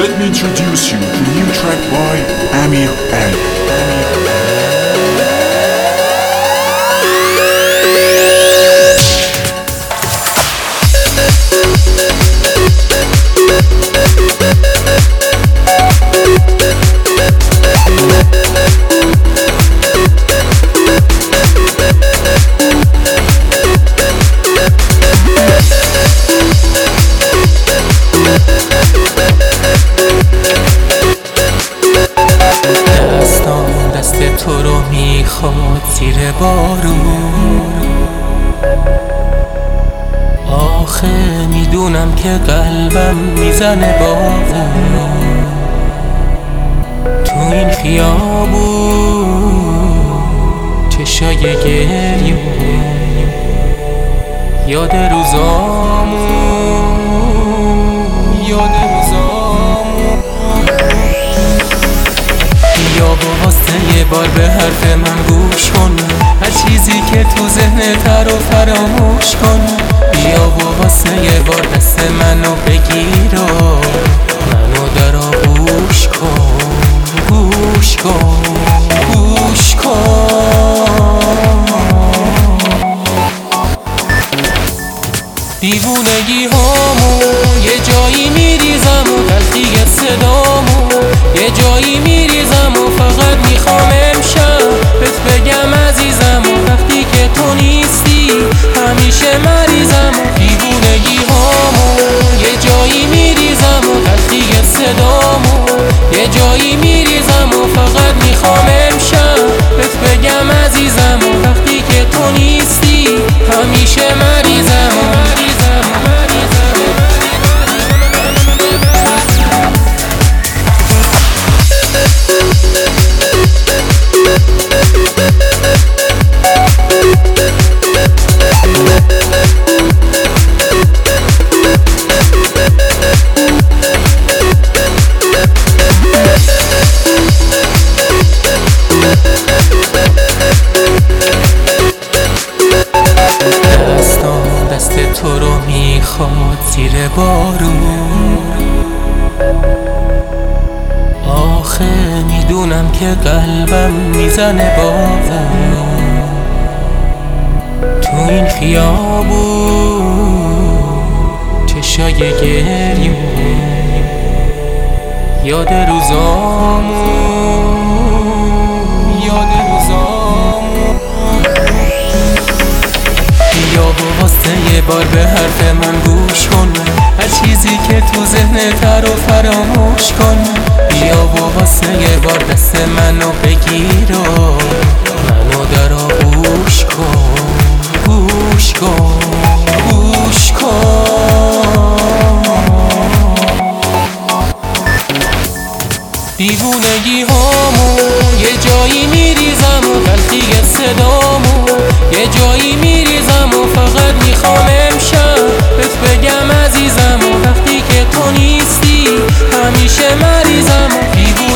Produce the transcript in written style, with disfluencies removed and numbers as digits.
Let me introduce you to a new track by Amir Ali. تو رو میخواد زیر بارون، آخه میدونم که قلبم میزنه با اون. تو این خیابون چشای گریون یاد روزامون یا واسه یه بار به حرف من گوش کن، هر چیزی که تو ذهنت رو فراموش کن. بیا و واسه یه بار دست منو بگیر و منو در آغوش کن، گوش کن، گوش کن. دیوونگی هامو یه جایی میریزم و تلخی صدامو یه جایی میریزم و فقط میخوام امشب بهت بگم عزیزم و وقتی که تو نیستی همیشه مریضم و دیوونگی هامو یه جایی میریزم و تلخی صدامو یه جایی میریزم و فقط میخوام امشب بهت بگم عزیزم و وقتی که تو نیستی همیشه مریضم و تو رو میخواد زیر بارون، آخه میدونم که قلبم میزنه با اون. تو این خیابون چشای گریون یاد روزامون یا واسه یه بار به حرف من گوش کن، هر چیزی که تو ذهنت رو فراموش کن. بیا و واسه یه بار دست منو بگیر و منو در آغوش کن، گوش کن، گوش کن. دیوونگی هامو یه جایی میریزم و تلخی صدامو یه جایی میریزم و فقط میخوام امشب بهت بگم عزیزم و وقتی که تو نیستی همیشه مریضم و